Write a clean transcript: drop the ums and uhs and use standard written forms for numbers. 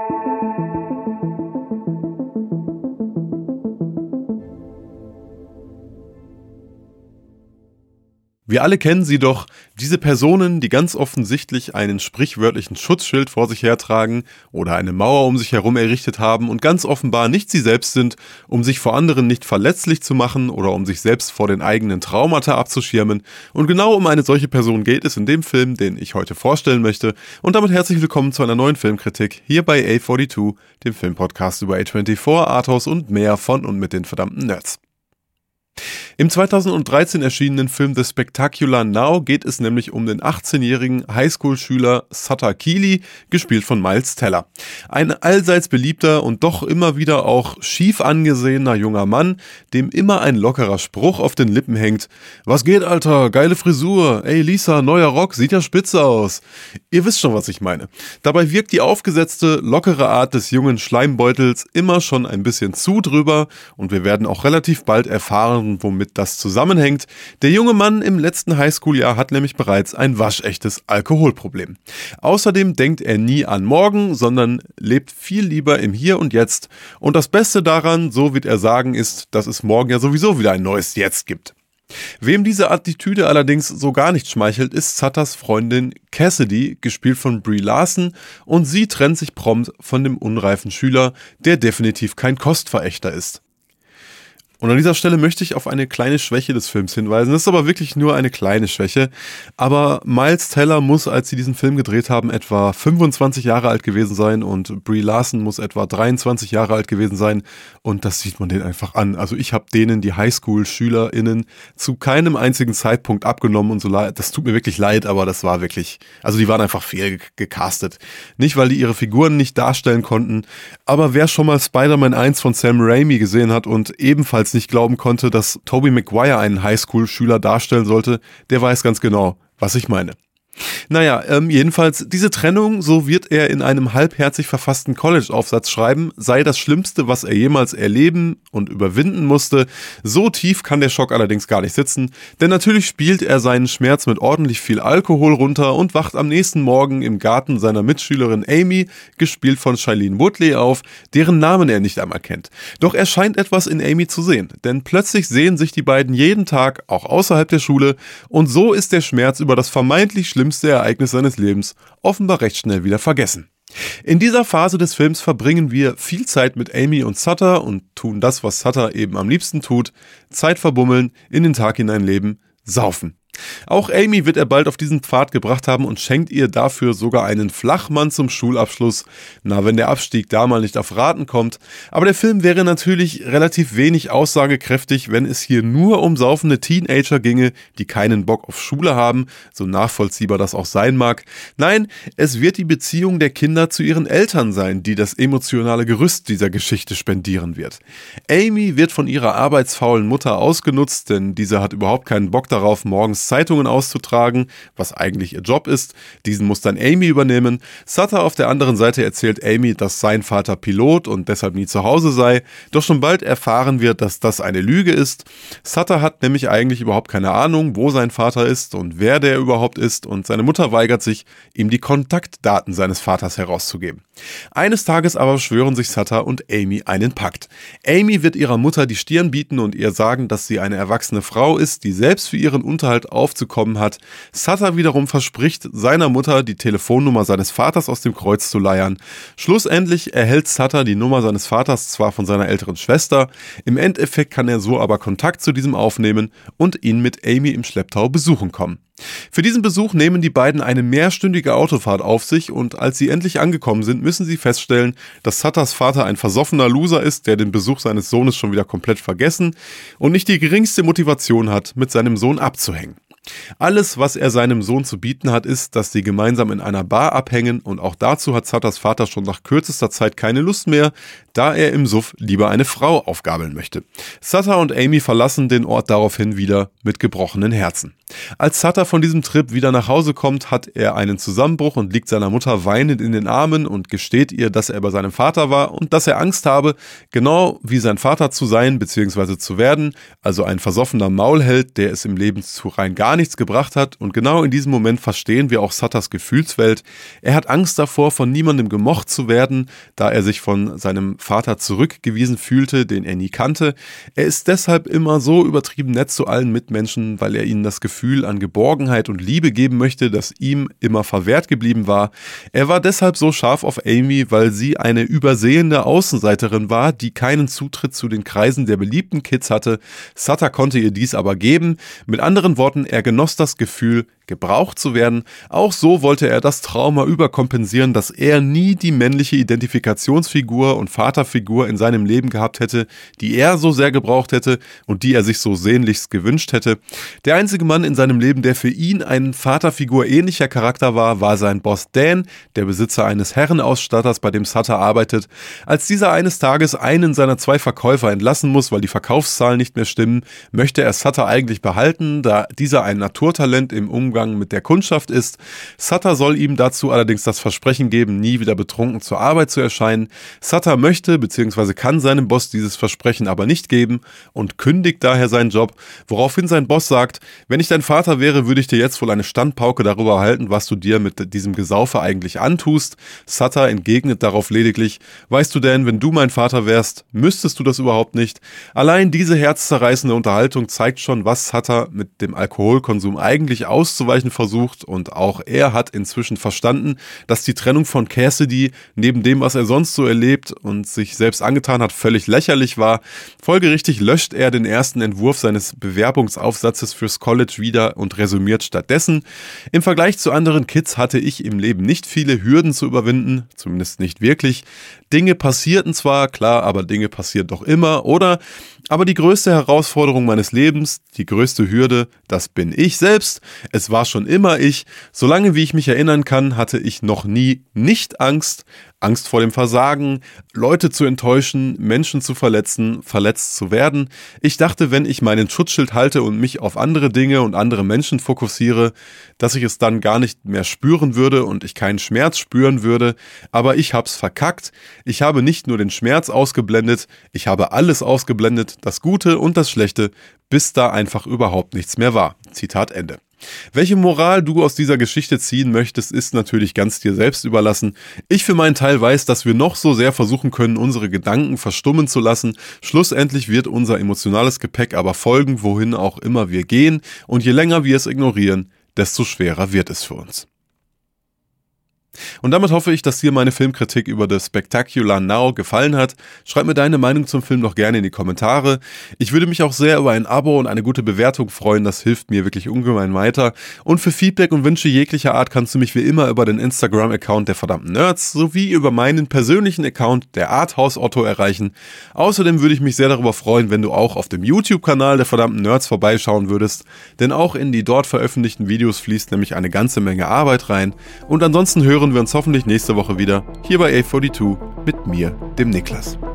Wir alle kennen sie doch, diese Personen, die ganz offensichtlich einen sprichwörtlichen Schutzschild vor sich hertragen oder eine Mauer um sich herum errichtet haben und ganz offenbar nicht sie selbst sind, um sich vor anderen nicht verletzlich zu machen oder um sich selbst vor den eigenen Traumata abzuschirmen. Und genau um eine solche Person geht es in dem Film, den ich heute vorstellen möchte. Und damit herzlich willkommen zu einer neuen Filmkritik hier bei A42, dem Filmpodcast über A24, Arthouse und mehr von und mit den verdammten Nerds. Im 2013 erschienenen Film The Spectacular Now geht es nämlich um den 18-jährigen Highschool-Schüler Sutter Keeley, gespielt von Miles Teller. Ein allseits beliebter und doch immer wieder auch schief angesehener junger Mann, dem immer ein lockerer Spruch auf den Lippen hängt. Was geht, Alter? Geile Frisur. Ey, Lisa, neuer Rock, sieht ja spitze aus. Ihr wisst schon, was ich meine. Dabei wirkt die aufgesetzte, lockere Art des jungen Schleimbeutels immer schon ein bisschen zu drüber und wir werden auch relativ bald erfahren, womit das zusammenhängt. Der junge Mann im letzten Highschool-Jahr hat nämlich bereits ein waschechtes Alkoholproblem. Außerdem denkt er nie an morgen, sondern lebt viel lieber im Hier und Jetzt. Und das Beste daran, so wird er sagen, ist, dass es morgen ja sowieso wieder ein neues Jetzt gibt. Wem diese Attitüde allerdings so gar nicht schmeichelt, ist Sutters Freundin Cassidy, gespielt von Brie Larson, und sie trennt sich prompt von dem unreifen Schüler, der definitiv kein Kostverächter ist. Und an dieser Stelle möchte ich auf eine kleine Schwäche des Films hinweisen. Das ist aber wirklich nur eine kleine Schwäche. Aber Miles Teller muss, als sie diesen Film gedreht haben, etwa 25 Jahre alt gewesen sein und Brie Larson muss etwa 23 Jahre alt gewesen sein. Und das sieht man denen einfach an. Also ich habe denen, die Highschool-SchülerInnen, zu keinem einzigen Zeitpunkt abgenommen und so leid. Das tut mir wirklich leid, aber das war wirklich, also die waren einfach fehl gecastet. Nicht, weil die ihre Figuren nicht darstellen konnten, aber wer schon mal Spider-Man 1 von Sam Raimi gesehen hat und ebenfalls nicht glauben konnte, dass Tobey Maguire einen Highschool-Schüler darstellen sollte, der weiß ganz genau, was ich meine. Naja, jedenfalls, diese Trennung, so wird er in einem halbherzig verfassten College-Aufsatz schreiben, sei das Schlimmste, was er jemals erleben und überwinden musste. So tief kann der Schock allerdings gar nicht sitzen, denn natürlich spielt er seinen Schmerz mit ordentlich viel Alkohol runter und wacht am nächsten Morgen im Garten seiner Mitschülerin Amy, gespielt von Shailene Woodley, auf, deren Namen er nicht einmal kennt. Doch er scheint etwas in Amy zu sehen, denn plötzlich sehen sich die beiden jeden Tag, auch außerhalb der Schule, und so ist der Schmerz über das vermeintlich schlimmste Ereignis seines Lebens offenbar recht schnell wieder vergessen. In dieser Phase des Films verbringen wir viel Zeit mit Amy und Sutter und tun das, was Sutter eben am liebsten tut: Zeit verbummeln, in den Tag hineinleben, saufen. Auch Amy wird er bald auf diesen Pfad gebracht haben und schenkt ihr dafür sogar einen Flachmann zum Schulabschluss. Na, wenn der Abstieg da mal nicht auf Raten kommt. Aber der Film wäre natürlich relativ wenig aussagekräftig, wenn es hier nur um saufende Teenager ginge, die keinen Bock auf Schule haben, so nachvollziehbar das auch sein mag. Nein, es wird die Beziehung der Kinder zu ihren Eltern sein, die das emotionale Gerüst dieser Geschichte spendieren wird. Amy wird von ihrer arbeitsfaulen Mutter ausgenutzt, denn diese hat überhaupt keinen Bock darauf, morgens Zeitungen auszutragen, was eigentlich ihr Job ist. Diesen muss dann Amy übernehmen. Sutter auf der anderen Seite erzählt Amy, dass sein Vater Pilot und deshalb nie zu Hause sei. Doch schon bald erfahren wir, dass das eine Lüge ist. Sutter hat nämlich eigentlich überhaupt keine Ahnung, wo sein Vater ist und wer der überhaupt ist, und seine Mutter weigert sich, ihm die Kontaktdaten seines Vaters herauszugeben. Eines Tages aber schwören sich Sutter und Amy einen Pakt. Amy wird ihrer Mutter die Stirn bieten und ihr sagen, dass sie eine erwachsene Frau ist, die selbst für ihren Unterhalt aufzukommen hat. Sutter wiederum verspricht seiner Mutter, die Telefonnummer seines Vaters aus dem Kreuz zu leiern. Schlussendlich erhält Sutter die Nummer seines Vaters zwar von seiner älteren Schwester, im Endeffekt kann er so aber Kontakt zu diesem aufnehmen und ihn mit Amy im Schlepptau besuchen kommen. Für diesen Besuch nehmen die beiden eine mehrstündige Autofahrt auf sich und als sie endlich angekommen sind, müssen sie feststellen, dass Sutters Vater ein versoffener Loser ist, der den Besuch seines Sohnes schon wieder komplett vergessen und nicht die geringste Motivation hat, mit seinem Sohn abzuhängen. Alles, was er seinem Sohn zu bieten hat, ist, dass sie gemeinsam in einer Bar abhängen, und auch dazu hat Sutters Vater schon nach kürzester Zeit keine Lust mehr, da er im Suff lieber eine Frau aufgabeln möchte. Sutter und Amy verlassen den Ort daraufhin wieder mit gebrochenen Herzen. Als Sutter von diesem Trip wieder nach Hause kommt, hat er einen Zusammenbruch und liegt seiner Mutter weinend in den Armen und gesteht ihr, dass er bei seinem Vater war und dass er Angst habe, genau wie sein Vater zu sein bzw. zu werden, also ein versoffener Maulheld, der es im Leben zu rein gar nichts gebracht hat. Und genau in diesem Moment verstehen wir auch Sutters Gefühlswelt. Er hat Angst davor, von niemandem gemocht zu werden, da er sich von seinem Vater zurückgewiesen fühlte, den er nie kannte. Er ist deshalb immer so übertrieben nett zu allen Mitmenschen, weil er ihnen das Gefühl an Geborgenheit und Liebe geben möchte, das ihm immer verwehrt geblieben war. Er war deshalb so scharf auf Amy, weil sie eine übersehende Außenseiterin war, die keinen Zutritt zu den Kreisen der beliebten Kids hatte. Sutter konnte ihr dies aber geben. Mit anderen Worten, er genoss das Gefühl, gebraucht zu werden. Auch so wollte er das Trauma überkompensieren, dass er nie die männliche Identifikationsfigur und Vaterfigur in seinem Leben gehabt hätte, die er so sehr gebraucht hätte und die er sich so sehnlichst gewünscht hätte. Der einzige Mann in seinem Leben, der für ihn ein Vaterfigur ähnlicher Charakter war, war sein Boss Dan, der Besitzer eines Herrenausstatters, bei dem Sutter arbeitet. Als dieser eines Tages einen seiner 2 Verkäufer entlassen muss, weil die Verkaufszahlen nicht mehr stimmen, möchte er Sutter eigentlich behalten, da dieser ein Naturtalent im Umgang mit der Kundschaft ist. Sutter soll ihm dazu allerdings das Versprechen geben, nie wieder betrunken zur Arbeit zu erscheinen. Sutter möchte bzw. kann seinem Boss dieses Versprechen aber nicht geben und kündigt daher seinen Job, woraufhin sein Boss sagt, wenn ich dein Vater wäre, würde ich dir jetzt wohl eine Standpauke darüber halten, was du dir mit diesem Gesaufe eigentlich antust. Sutter entgegnet darauf lediglich, weißt du denn, wenn du mein Vater wärst, müsstest du das überhaupt nicht. Allein diese herzzerreißende Unterhaltung zeigt schon, was Sutter mit dem Alkoholkonsum eigentlich auszuweichen versucht, und auch er hat inzwischen verstanden, dass die Trennung von Cassidy neben dem, was er sonst so erlebt und sich selbst angetan hat, völlig lächerlich war. Folgerichtig löscht er den ersten Entwurf seines Bewerbungsaufsatzes fürs College wieder und resümiert stattdessen: Im Vergleich zu anderen Kids hatte ich im Leben nicht viele Hürden zu überwinden, zumindest nicht wirklich. Dinge passierten zwar, klar, aber Dinge passieren doch immer, oder? Aber die größte Herausforderung meines Lebens, die größte Hürde, das bin ich selbst. Es war schon immer ich. Solange wie ich mich erinnern kann, hatte ich noch nie nicht Angst. Angst vor dem Versagen, Leute zu enttäuschen, Menschen zu verletzen, verletzt zu werden. Ich dachte, wenn ich meinen Schutzschild halte und mich auf andere Dinge und andere Menschen fokussiere, dass ich es dann gar nicht mehr spüren würde und ich keinen Schmerz spüren würde. Aber ich hab's verkackt. Ich habe nicht nur den Schmerz ausgeblendet, ich habe alles ausgeblendet, das Gute und das Schlechte, bis da einfach überhaupt nichts mehr war. Zitat Ende. Welche Moral du aus dieser Geschichte ziehen möchtest, ist natürlich ganz dir selbst überlassen. Ich für meinen Teil weiß, dass wir noch so sehr versuchen können, unsere Gedanken verstummen zu lassen. Schlussendlich wird unser emotionales Gepäck aber folgen, wohin auch immer wir gehen. Und je länger wir es ignorieren, desto schwerer wird es für uns. Und damit hoffe ich, dass dir meine Filmkritik über The Spectacular Now gefallen hat. Schreib mir deine Meinung zum Film doch gerne in die Kommentare. Ich würde mich auch sehr über ein Abo und eine gute Bewertung freuen, das hilft mir wirklich ungemein weiter. Und für Feedback und Wünsche jeglicher Art kannst du mich wie immer über den Instagram-Account der verdammten Nerds sowie über meinen persönlichen Account der Arthouse Otto erreichen. Außerdem würde ich mich sehr darüber freuen, wenn du auch auf dem YouTube-Kanal der verdammten Nerds vorbeischauen würdest, denn auch in die dort veröffentlichten Videos fließt nämlich eine ganze Menge Arbeit rein. Und ansonsten hören wir uns hoffentlich nächste Woche wieder hier bei A42 mit mir, dem Niklas.